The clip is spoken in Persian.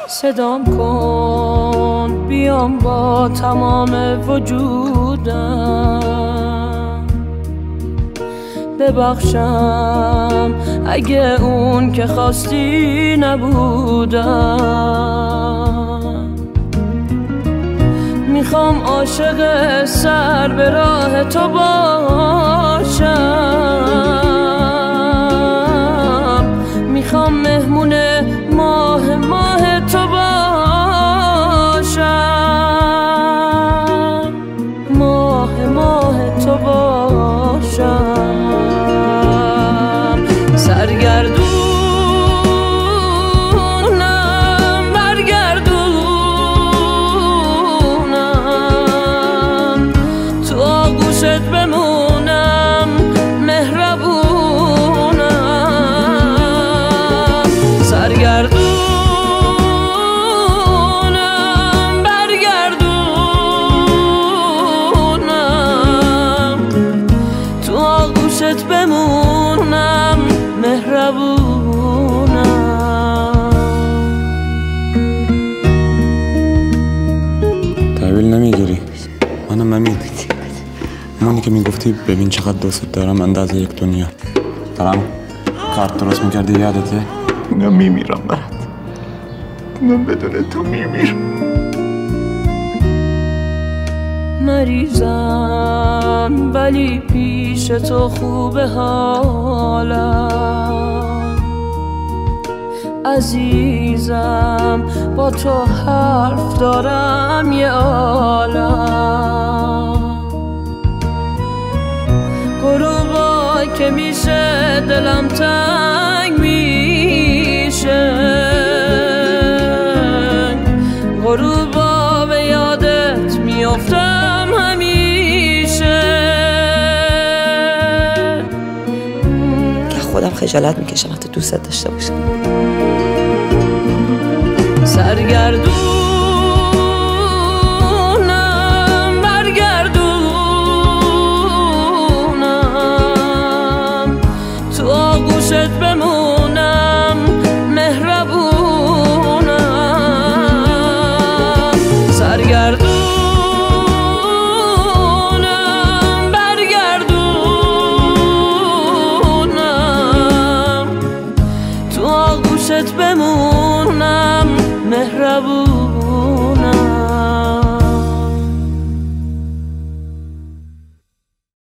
صدام کن بیام با تمام وجودم، ببخشم اگه اون که خواستی نبودم. میخوام عاشق سر به راه تو باشم، میخوام مهمون ماه تو باشم، ماه تو باشم. سرگردونم برگردونم، تو آغوشت بمونم مهربونم. سرگردونم بمونم مهربونم. تحویل نمیگیری؟ منم امید، همونی که میگفتی ببین چقدر دوست دارم اندازه یک دنیا. دارم کارت درست میکردی یادته؟ من میمیرم برات، من بدون تو میمیرم. مریضم ولی پیش تو خوبه حالم، عزیزم با تو حرف دارم یه عالم. غروبا که میشه دلم تنگ میشه، غروبا به یادت میافتم همیشه. که خودم خجالت میکشم حتی دوستت داشته باشم. سرگردونم برگردونم، تو آغوشت بمونم